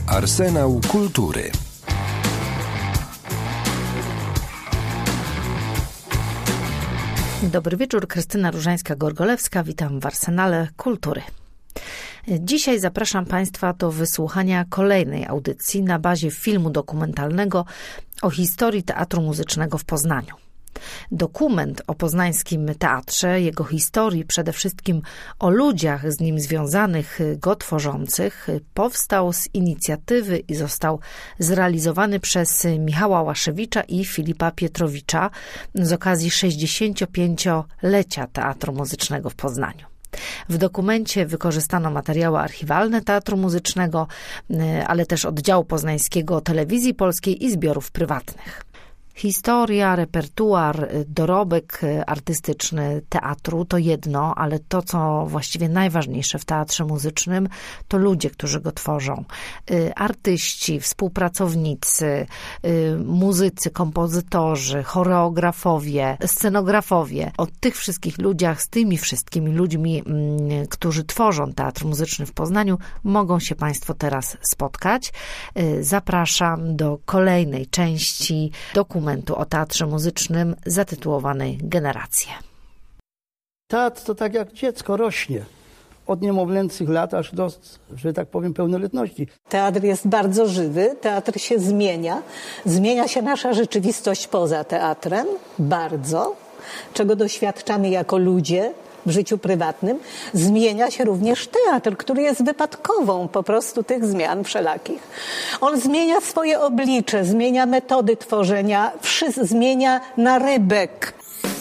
Arsenał kultury. Dobry wieczór, Krystyna Różańska-Gorgolewska. Witam w Arsenale Kultury. Dzisiaj zapraszam Państwa do wysłuchania kolejnej audycji na bazie filmu dokumentalnego o historii teatru muzycznego w Poznaniu. Dokument o poznańskim teatrze, jego historii, przede wszystkim o ludziach z nim związanych, go tworzących, powstał z inicjatywy i został zrealizowany przez Michała Łaszewicza i Filipa Pietrowicza z okazji 65-lecia Teatru Muzycznego w Poznaniu. W dokumencie wykorzystano materiały archiwalne Teatru Muzycznego, ale też oddziału poznańskiego Telewizji Polskiej i zbiorów prywatnych. Historia, repertuar, dorobek artystyczny teatru to jedno, ale to, co właściwie najważniejsze w teatrze muzycznym, to ludzie, którzy go tworzą. Artyści, współpracownicy, muzycy, kompozytorzy, choreografowie, scenografowie. O tych wszystkich ludziach, z tymi wszystkimi ludźmi, którzy tworzą teatr muzyczny w Poznaniu, mogą się Państwo teraz spotkać. Zapraszam do kolejnej części dokumentu o teatrze muzycznym zatytułowanej Generacje. Teatr to tak jak dziecko rośnie. Od niemowlęcych lat aż do, że tak powiem, pełnoletności. Teatr jest bardzo żywy, teatr się zmienia. Zmienia się nasza rzeczywistość poza teatrem, bardzo, czego doświadczamy jako ludzie w życiu prywatnym. Zmienia się również teatr, który jest wypadkową po prostu tych zmian wszelakich. On zmienia swoje oblicze, zmienia metody tworzenia, zmienia narybek.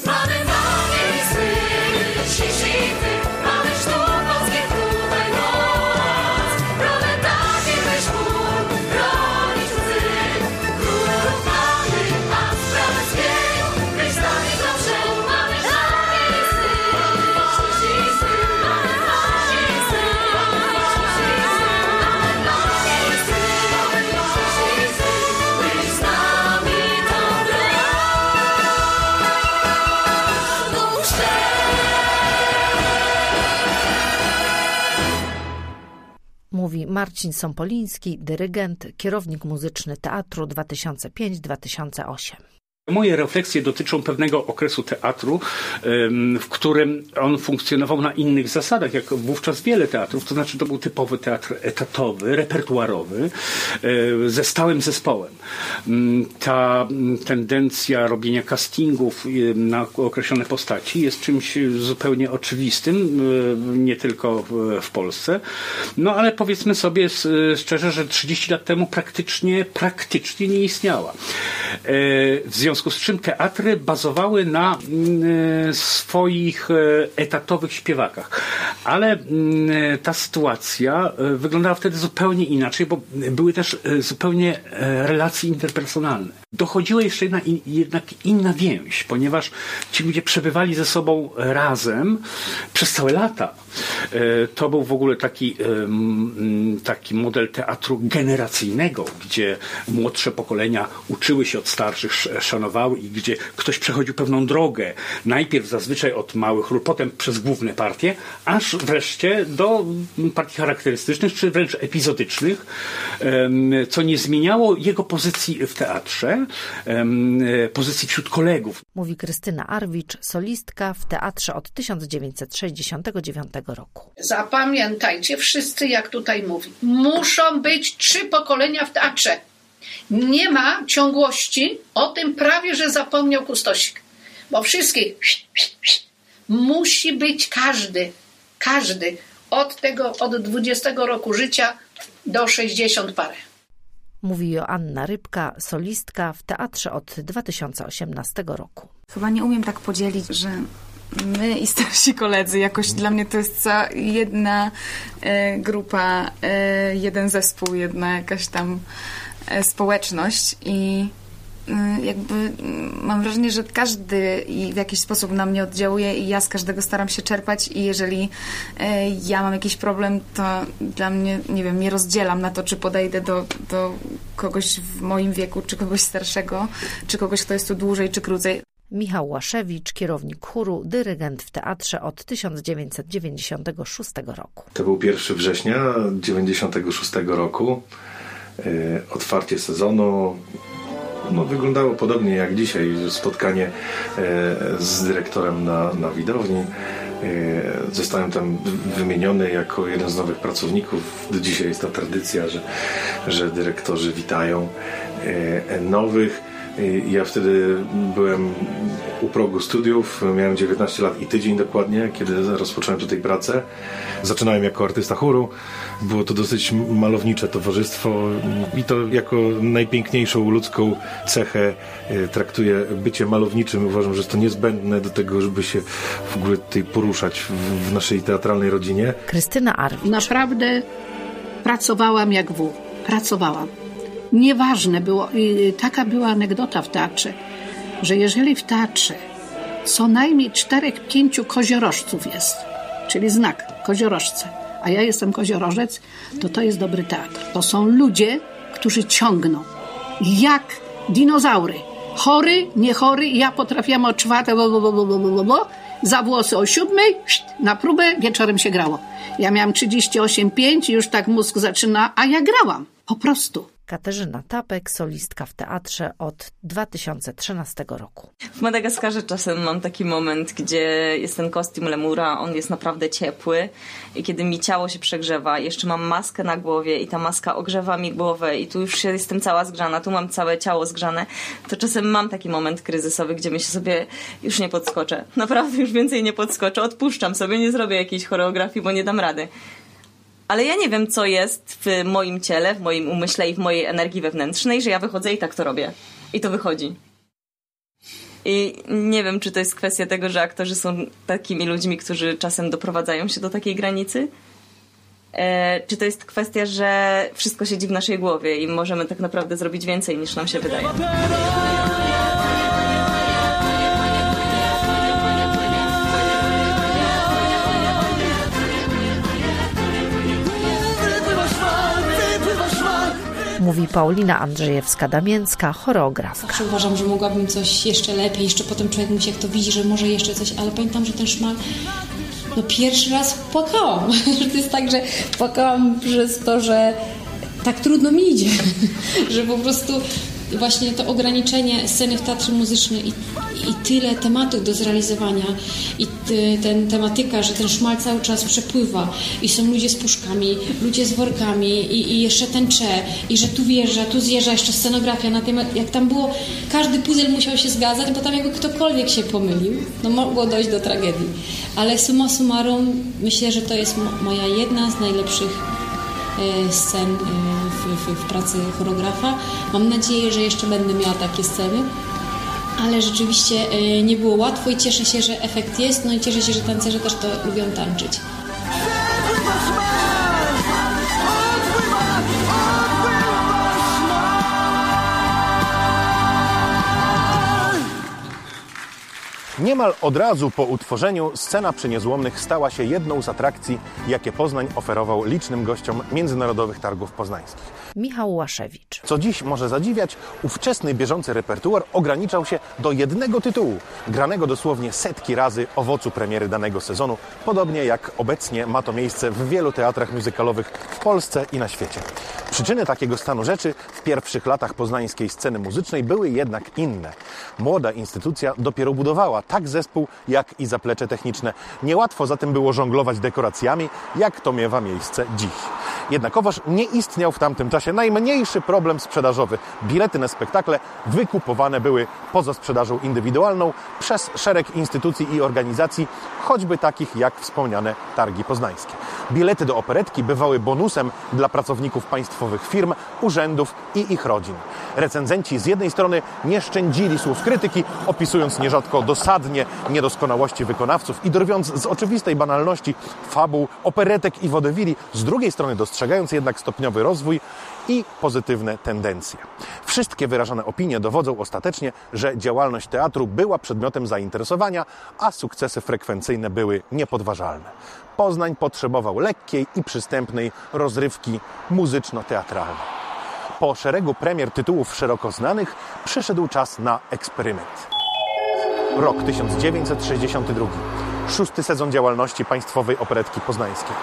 Mówi Marcin Sąpoliński, dyrygent, kierownik muzyczny teatru 2005-2008. Moje refleksje dotyczą pewnego okresu teatru, w którym on funkcjonował na innych zasadach, jak wówczas wiele teatrów, to znaczy to był typowy teatr etatowy, repertuarowy, ze stałym zespołem. Ta tendencja robienia castingów na określone postaci jest czymś zupełnie oczywistym, nie tylko w Polsce. No ale powiedzmy sobie szczerze, że 30 lat temu praktycznie nie istniała. W związku z czym teatry bazowały na swoich etatowych śpiewakach. Ale ta sytuacja wyglądała wtedy zupełnie inaczej, bo były też zupełnie relacje interpersonalne. Dochodziła jeszcze jednak inna więź, ponieważ ci ludzie przebywali ze sobą razem przez całe lata. To był w ogóle taki model teatru generacyjnego, gdzie młodsze pokolenia uczyły się od starszych, szanowały i gdzie ktoś przechodził pewną drogę. Najpierw zazwyczaj od małych ról, potem przez główne partie, aż wreszcie do partii charakterystycznych, czy wręcz epizodycznych, co nie zmieniało jego pozycji w teatrze, pozycji wśród kolegów. Mówi Krystyna Arwicz, solistka w teatrze od 1969 roku. Zapamiętajcie wszyscy, jak tutaj mówi. Muszą być 3 pokolenia w teatrze. Nie ma ciągłości, o tym prawie, że zapomniał Kustosik. Bo wszystkich musi być każdy od 20 roku życia do 60 parę. Mówi Joanna Rybka, solistka w teatrze od 2018 roku. Chyba nie umiem tak podzielić, że my i starsi koledzy, jakoś dla mnie to jest jedna grupa, jeden zespół, jedna jakaś tam społeczność i jakby mam wrażenie, że każdy w jakiś sposób na mnie oddziałuje i ja z każdego staram się czerpać i jeżeli ja mam jakiś problem, to dla mnie, nie wiem, nie rozdzielam na to, czy podejdę do kogoś w moim wieku, czy kogoś starszego, czy kogoś, kto jest tu dłużej, czy krócej. Michał Łaszewicz, kierownik chóru, dyrygent w teatrze od 1996 roku. To był 1 września 1996 roku. otwarcie sezonu wyglądało podobnie jak dzisiaj, spotkanie z dyrektorem na widowni. Zostałem tam wymieniony jako jeden z nowych pracowników. Do dzisiaj jest ta tradycja, że dyrektorzy witają nowych. Ja wtedy byłem u progu studiów, miałem 19 lat i tydzień dokładnie, kiedy rozpocząłem tutaj pracę. Zaczynałem jako artysta chóru. Było to dosyć malownicze towarzystwo i to jako najpiękniejszą ludzką cechę traktuję bycie malowniczym. Uważam, że jest to niezbędne do tego, żeby się w ogóle tutaj poruszać w naszej teatralnej rodzinie. Krystyna Arwicz. Naprawdę pracowałam jak wół. Pracowałam. Nieważne było, taka była anegdota w teatrze, że jeżeli w teatrze co najmniej 4-5 koziorożców jest, czyli znak koziorożce, a ja jestem koziorożec, to jest dobry teatr. To są ludzie, którzy ciągną jak dinozaury. Chory, nie chory, ja potrafiłam o 4 za włosy o 7 na próbę, wieczorem się grało. Ja miałam 38,5 i już tak mózg zaczyna, a ja grałam. Po prostu. Katarzyna Tapek, solistka w teatrze od 2013 roku. W Madagaskarze czasem mam taki moment, gdzie jest ten kostium lemura, on jest naprawdę ciepły i kiedy mi ciało się przegrzewa, jeszcze mam maskę na głowie i ta maska ogrzewa mi głowę i tu już jestem cała zgrzana, tu mam całe ciało zgrzane, to czasem mam taki moment kryzysowy, gdzie myślę sobie, już nie podskoczę, naprawdę już więcej nie podskoczę, odpuszczam sobie, nie zrobię jakiejś choreografii, bo nie dam rady. Ale ja nie wiem, co jest w moim ciele, w moim umyśle i w mojej energii wewnętrznej, że ja wychodzę i tak to robię. I to wychodzi. I nie wiem, czy to jest kwestia tego, że aktorzy są takimi ludźmi, którzy czasem doprowadzają się do takiej granicy. Czy to jest kwestia, że wszystko siedzi w naszej głowie i możemy tak naprawdę zrobić więcej, niż nam się wydaje. Mówi Paulina Andrzejewska-Damięcka, choreografka. Zawsze uważam, że mogłabym coś jeszcze lepiej, jeszcze potem człowiek musi, jak to widzi, że może jeszcze coś, ale pamiętam, że ten szmal, pierwszy raz płakałam. To jest tak, że płakałam przez to, że tak trudno mi idzie, że po prostu właśnie to ograniczenie sceny w teatrze muzycznym i tyle tematów do zrealizowania i ten tematyka, że ten szmal cały czas przepływa i są ludzie z puszkami, ludzie z workami i jeszcze ten i że tu wjeżdża, tu zjeżdża jeszcze scenografia na temat, jak tam było, każdy puzzle musiał się zgadzać, bo tam jakby ktokolwiek się pomylił, mogło dojść do tragedii. Ale summa summarum myślę, że to jest moja jedna z najlepszych scen w pracy choreografa. Mam nadzieję, że jeszcze będę miała takie sceny, ale rzeczywiście nie było łatwo i cieszę się, że efekt jest, i cieszę się, że tancerze też to lubią tańczyć. Niemal od razu po utworzeniu scena przy Niezłomnych stała się jedną z atrakcji, jakie Poznań oferował licznym gościom Międzynarodowych Targów Poznańskich. Michał Łaszewicz. Co dziś może zadziwiać, ówczesny bieżący repertuar ograniczał się do jednego tytułu, granego dosłownie setki razy owocu premiery danego sezonu, podobnie jak obecnie ma to miejsce w wielu teatrach muzykalowych w Polsce i na świecie. Przyczyny takiego stanu rzeczy w pierwszych latach poznańskiej sceny muzycznej były jednak inne. Młoda instytucja dopiero budowała tak zespół, jak i zaplecze techniczne. Niełatwo zatem było żonglować dekoracjami, jak to miewa miejsce dziś. Jednakowoż nie istniał w tamtym czasie najmniejszy problem sprzedażowy. Bilety na spektakle wykupowane były poza sprzedażą indywidualną przez szereg instytucji i organizacji, choćby takich jak wspomniane Targi Poznańskie. Bilety do operetki bywały bonusem dla pracowników państwowych firm, urzędów i ich rodzin. Recenzenci z jednej strony nie szczędzili słów krytyki, opisując nierzadko dosadnie niedoskonałości wykonawców i drwiąc z oczywistej banalności fabuł, operetek i wodewili, z drugiej strony dostrzegając jednak stopniowy rozwój i pozytywne tendencje. Wszystkie wyrażone opinie dowodzą ostatecznie, że działalność teatru była przedmiotem zainteresowania, a sukcesy frekwencyjne były niepodważalne. Poznań potrzebował lekkiej i przystępnej rozrywki muzyczno-teatralnej. Po szeregu premier tytułów szeroko znanych przyszedł czas na eksperyment. Rok 1962. 6. sezon działalności Państwowej Operetki Poznańskiej.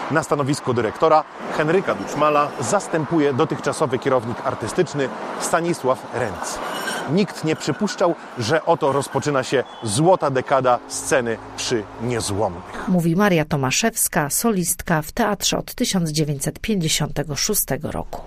Na stanowisku dyrektora Henryka Duczmala zastępuje dotychczasowy kierownik artystyczny Stanisław Renc. Nikt nie przypuszczał, że oto rozpoczyna się złota dekada sceny przy Niezłomnych. Mówi Maria Tomaszewska, solistka w teatrze od 1956 roku.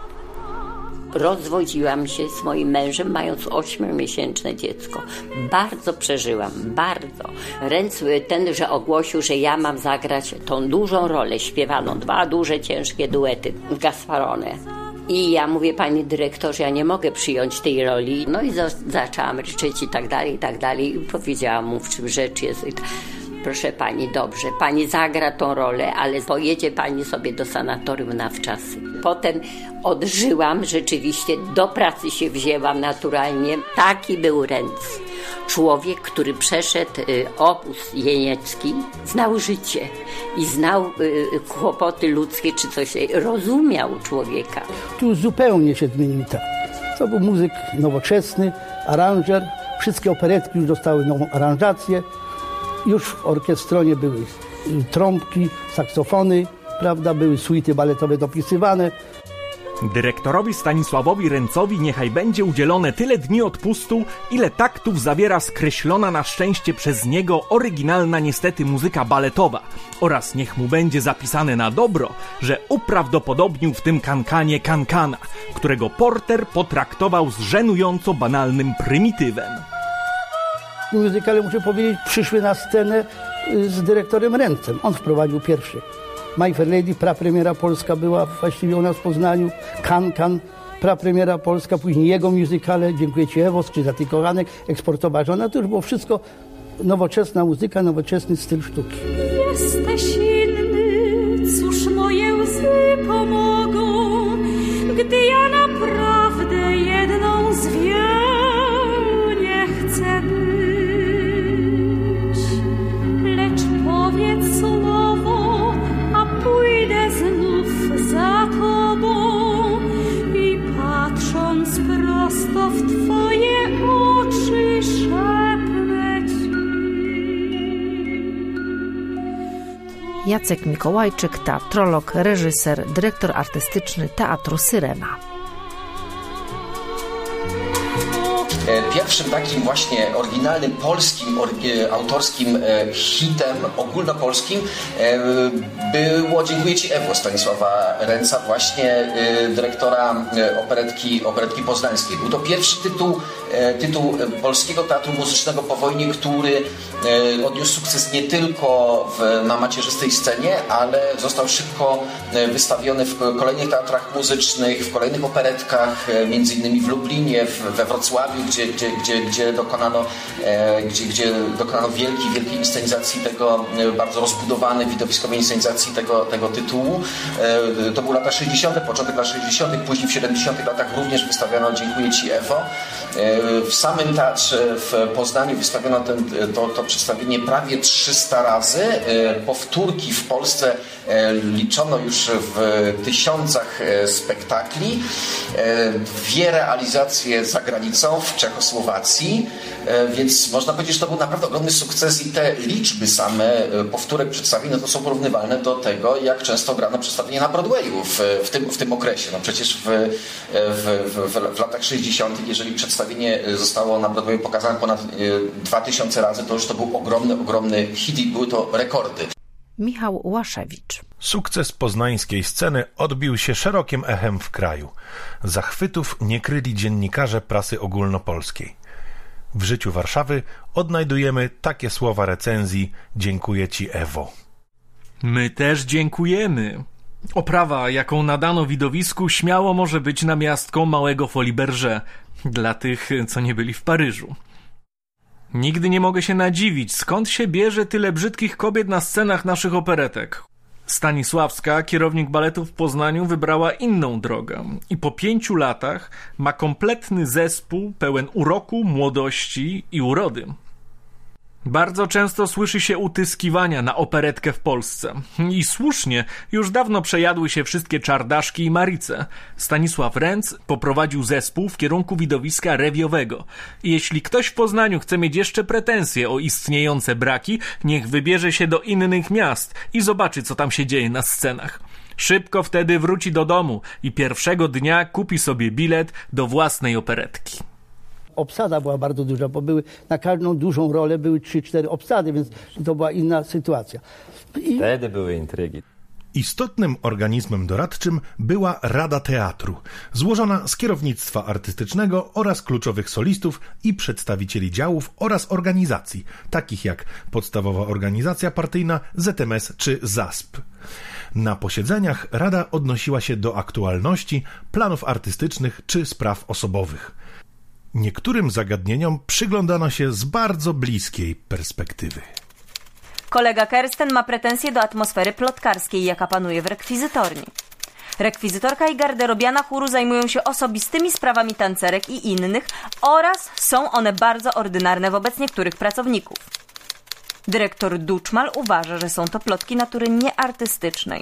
Rozwodziłam się z moim mężem, mając 8-miesięczne dziecko. Bardzo przeżyłam, bardzo. Renc ten, że ogłosił, że ja mam zagrać tą dużą rolę śpiewaną, 2 duże, ciężkie duety Gasparone. I ja mówię, panie dyrektorze, ja nie mogę przyjąć tej roli. No i zaczęłam ryczeć i tak dalej. I powiedziałam mu, w czym rzecz jest. Proszę pani, dobrze, pani zagra tą rolę, ale pojedzie pani sobie do sanatorium na wczasy. Potem odżyłam rzeczywiście, do pracy się wzięłam naturalnie. Taki był Renc. Człowiek, który przeszedł obóz jeniecki, znał życie i znał kłopoty ludzkie czy coś, rozumiał człowieka. Tu zupełnie się zmienił teatr. To był muzyk nowoczesny, aranżer. Wszystkie operetki już dostały nową aranżację. Już w orkiestronie były trąbki, saksofony, prawda, były suity baletowe dopisywane. Dyrektorowi Stanisławowi Rencowi niechaj będzie udzielone tyle dni odpustu, ile taktów zawiera skreślona na szczęście przez niego oryginalna niestety muzyka baletowa oraz niech mu będzie zapisane na dobro, że uprawdopodobnił w tym kankanie kankana, którego Porter potraktował z żenująco banalnym prymitywem. Muzykale, muszę powiedzieć, przyszły na scenę z dyrektorem Rencem. On wprowadził pierwszy. My Fair Lady, prapremiera polska była właściwie u nas w Poznaniu. Kan, prapremiera polska, później jego muzykale, Dziękuję Ci Ewo, Skrzydła Ty Kochanek, Eksportowa żona. To już było wszystko nowoczesna muzyka, nowoczesny styl sztuki. Jesteś inny, cóż moje łzy pomogą, gdy ja naprawdę jedną z wielu nie chcę być. Lecz powiedz słowo, a pójdę znów za Tobą i patrząc prosto w Twoje oczy szepnę Ci. Jacek Mikołajczyk, teatrolog, reżyser, dyrektor artystyczny Teatru Syrena. Pierwszym takim właśnie oryginalnym polskim, autorskim hitem ogólnopolskim było Dziękuję Ci Ewo Stanisława Renca, właśnie dyrektora operetki poznańskiej. Był to pierwszy tytuł polskiego teatru muzycznego po wojnie, który odniósł sukces nie tylko na macierzystej scenie, ale został szybko wystawiony w kolejnych teatrach muzycznych, w kolejnych operetkach, między innymi w Lublinie, we Wrocławiu, gdzie dokonano wielkiej inscenizacji tego, bardzo rozbudowanej widowiskowej inscenizacji tego tytułu. To były lata 60., początek lat 60., później w 70. latach również wystawiano Dziękuję Ci Ewo. W samym teatrze w Poznaniu wystawiono to przedstawienie prawie 300 razy. Powtórki w Polsce liczono już w tysiącach spektakli. 2 realizacje za granicą w Czechosłowacji, więc można powiedzieć, że to był naprawdę ogromny sukces i te liczby same powtórek przedstawień, no to są porównywalne do tego, jak często grano przedstawienie na Broadwayu w tym okresie. No przecież w latach 60., jeżeli przedstawienie zostało na Broadwayu pokazane ponad 2000 razy, to już to był ogromny hit i były to rekordy. Michał Łaszewicz. Sukces poznańskiej sceny odbił się szerokim echem w kraju. Zachwytów nie kryli dziennikarze prasy ogólnopolskiej. W życiu Warszawy odnajdujemy takie słowa recenzji Dziękuję Ci Ewo. My też dziękujemy. Oprawa, jaką nadano widowisku, śmiało może być namiastką małego Folies Bergère dla tych, co nie byli w Paryżu. Nigdy nie mogę się nadziwić, skąd się bierze tyle brzydkich kobiet na scenach naszych operetek. Stanisławska, kierownik baletu w Poznaniu, wybrała inną drogę i po 5 latach ma kompletny zespół pełen uroku, młodości i urody. Bardzo często słyszy się utyskiwania na operetkę w Polsce. I słusznie, już dawno przejadły się wszystkie Czardaszki i Marice. Stanisław Renc poprowadził zespół w kierunku widowiska rewiowego. I jeśli ktoś w Poznaniu chce mieć jeszcze pretensje o istniejące braki, niech wybierze się do innych miast i zobaczy, co tam się dzieje na scenach. Szybko wtedy wróci do domu i pierwszego dnia kupi sobie bilet do własnej operetki. Obsada była bardzo duża, bo były na każdą dużą rolę były 3-4 obsady, więc to była inna sytuacja. Wtedy były intrygi. Istotnym organizmem doradczym była Rada Teatru, złożona z kierownictwa artystycznego oraz kluczowych solistów i przedstawicieli działów oraz organizacji, takich jak Podstawowa Organizacja Partyjna, ZMS czy ZASP. Na posiedzeniach Rada odnosiła się do aktualności, planów artystycznych czy spraw osobowych. Niektórym zagadnieniom przyglądano się z bardzo bliskiej perspektywy. Kolega Kersten ma pretensje do atmosfery plotkarskiej, jaka panuje w rekwizytorni. Rekwizytorka i garderobiana chóru zajmują się osobistymi sprawami tancerek i innych oraz są one bardzo ordynarne wobec niektórych pracowników. Dyrektor Duczmal uważa, że są to plotki natury nieartystycznej.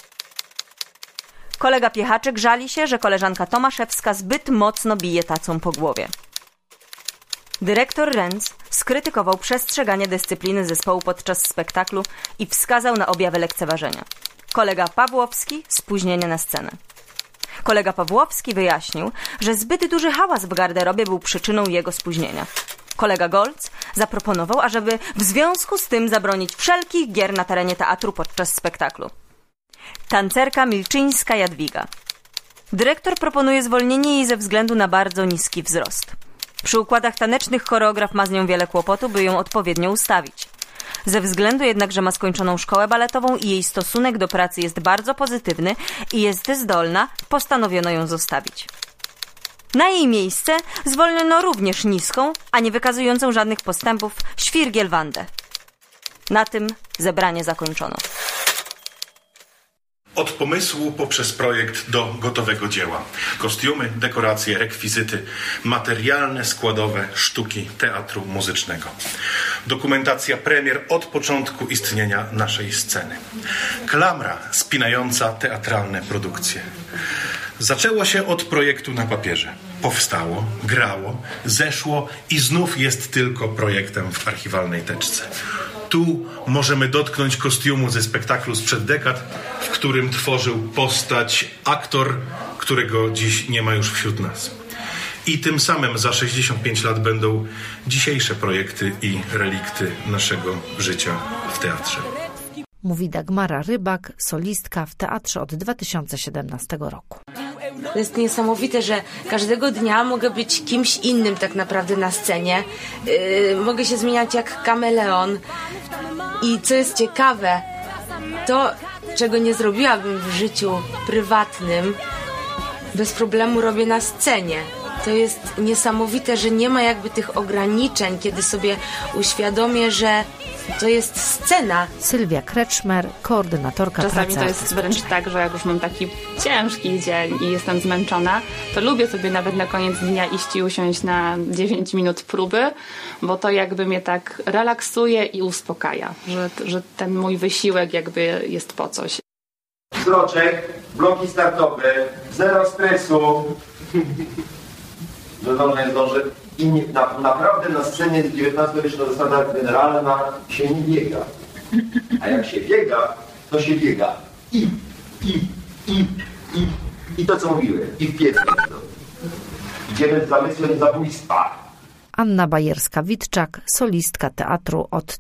Kolega Piechaczek żali się, że koleżanka Tomaszewska zbyt mocno bije tacą po głowie. Dyrektor Renz skrytykował przestrzeganie dyscypliny zespołu podczas spektaklu i wskazał na objawy lekceważenia. Kolega Pawłowski spóźnienie na scenę. Kolega Pawłowski wyjaśnił, że zbyt duży hałas w garderobie był przyczyną jego spóźnienia. Kolega Golc zaproponował, ażeby w związku z tym zabronić wszelkich gier na terenie teatru podczas spektaklu. Tancerka Milczyńska Jadwiga. Dyrektor proponuje zwolnienie jej ze względu na bardzo niski wzrost. Przy układach tanecznych choreograf ma z nią wiele kłopotu, by ją odpowiednio ustawić. Ze względu jednak, że ma skończoną szkołę baletową i jej stosunek do pracy jest bardzo pozytywny i jest zdolna, postanowiono ją zostawić. Na jej miejsce zwolniono również niską, a nie wykazującą żadnych postępów Świrgiel Wandę. Na tym zebranie zakończono. Od pomysłu poprzez projekt do gotowego dzieła. Kostiumy, dekoracje, rekwizyty, materialne, składowe sztuki teatru muzycznego. Dokumentacja premier od początku istnienia naszej sceny. Klamra spinająca teatralne produkcje. Zaczęło się od projektu na papierze. Powstało, grało, zeszło i znów jest tylko projektem w archiwalnej teczce. Tu możemy dotknąć kostiumu ze spektaklu sprzed dekad, w którym tworzył postać aktor, którego dziś nie ma już wśród nas. I tym samym za 65 lat będą dzisiejsze projekty i relikty naszego życia w teatrze. Mówi Dagmara Rybak, solistka w teatrze od 2017 roku. To jest niesamowite, że każdego dnia mogę być kimś innym tak naprawdę na scenie. Mogę się zmieniać jak kameleon. I co jest ciekawe, to, czego nie zrobiłabym w życiu prywatnym, bez problemu robię na scenie. To jest niesamowite, że nie ma jakby tych ograniczeń, kiedy sobie uświadomię, że to jest scena. Sylwia Kreczmer, koordynatorka Czasami pracy to jest wręcz tak, że jak już mam taki ciężki dzień i jestem zmęczona, to lubię sobie nawet na koniec dnia iść i usiąść na 9 minut próby, bo to jakby mnie tak relaksuje i uspokaja, że ten mój wysiłek jakby jest po coś. Wzroczek, bloki startowe, zero stresu. Zdąży. I naprawdę na scenie XIX-wieczna zasada generalna się nie biega. A jak się biega, to się biega. I to, co mówiłem. I w piec. Idziemy z zamysłem zabójstwa. Anna Bajerska-Witczak, solistka teatru od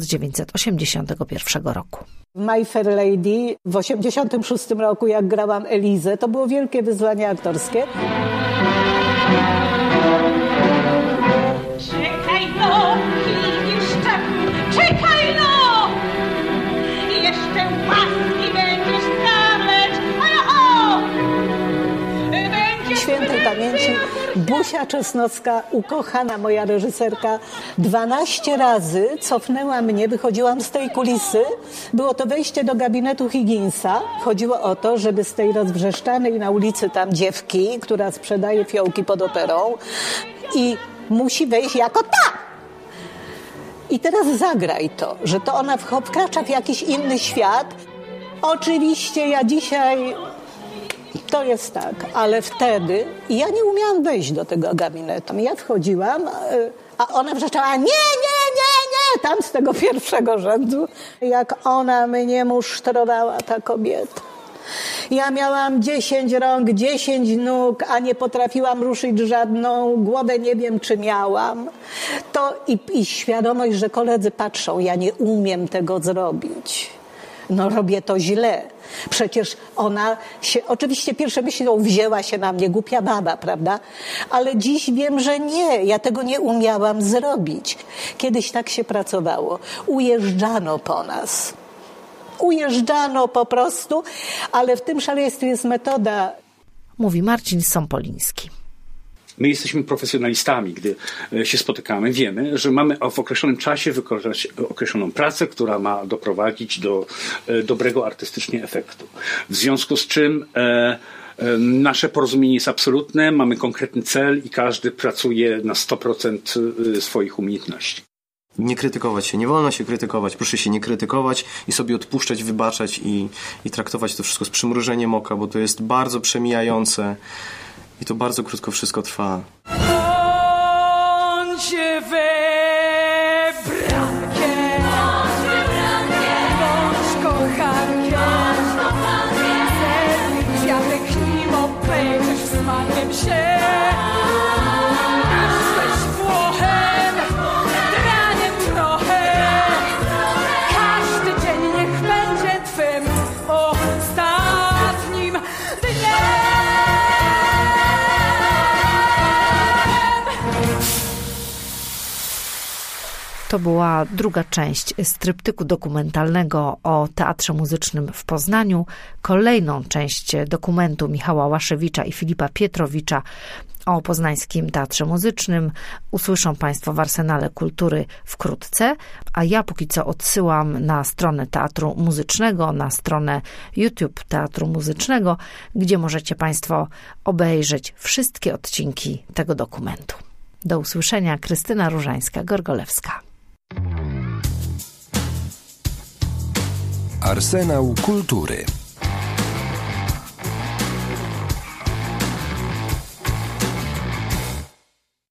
1981 roku. My Fair Lady w 1986 roku, jak grałam Elizę, to było wielkie wyzwanie aktorskie. Czekaj no, czekaj no! Jeszcze łaski będziesz Scarlett! Oho! Świętej pamięci Busia Czesnocka, ukochana moja reżyserka, 12 razy cofnęła mnie, wychodziłam z tej kulisy. Było to wejście do gabinetu Higginsa. Chodziło o to, żeby z tej rozwrzeszczanej na ulicy tam dziewki, która sprzedaje fiołki pod operą i musi wejść jako ta. i teraz zagraj to, że to ona wkracza w jakiś inny świat. Oczywiście ja dzisiaj, to jest tak, ale wtedy ja nie umiałam wejść do tego gabinetu. Ja wchodziłam, a ona wrzeszczała, nie, tam z tego pierwszego rzędu. Jak ona mnie musztrowała, ta kobieta. Ja miałam 10 rąk, 10 nóg, a nie potrafiłam ruszyć żadną, głowę nie wiem, czy miałam. To i świadomość, że koledzy patrzą, ja nie umiem tego zrobić. No robię to źle. Przecież ona się, oczywiście pierwsze myślą, wzięła się na mnie, głupia baba, prawda? Ale dziś wiem, że nie, ja tego nie umiałam zrobić. Kiedyś tak się pracowało. Ujeżdżano po nas. Ujeżdżano po prostu, ale w tym szaleństwie jest metoda. Mówi Marcin Sąpoliński. My jesteśmy profesjonalistami, gdy się spotykamy, wiemy, że mamy w określonym czasie wykonać określoną pracę, która ma doprowadzić do dobrego artystycznie efektu. W związku z czym nasze porozumienie jest absolutne, mamy konkretny cel i każdy pracuje na 100% swoich umiejętności. Nie krytykować się, nie wolno się krytykować, proszę się nie krytykować i sobie odpuszczać, wybaczać i traktować to wszystko z przymrużeniem oka, bo to jest bardzo przemijające i to bardzo krótko wszystko trwa. Bądźcie wybrankiem, bądź kochankiem, serny kwiatek nim obejrzysz smakiem się. To była druga część stryptyku dokumentalnego o Teatrze Muzycznym w Poznaniu. Kolejną część dokumentu Michała Łaszewicza i Filipa Pietrowicza o Poznańskim Teatrze Muzycznym usłyszą Państwo w Arsenale Kultury wkrótce, a ja póki co odsyłam na stronę Teatru Muzycznego, na stronę YouTube Teatru Muzycznego, gdzie możecie Państwo obejrzeć wszystkie odcinki tego dokumentu. Do usłyszenia. Krystyna Różańska-Gorgolewska. Arsenał Kultury.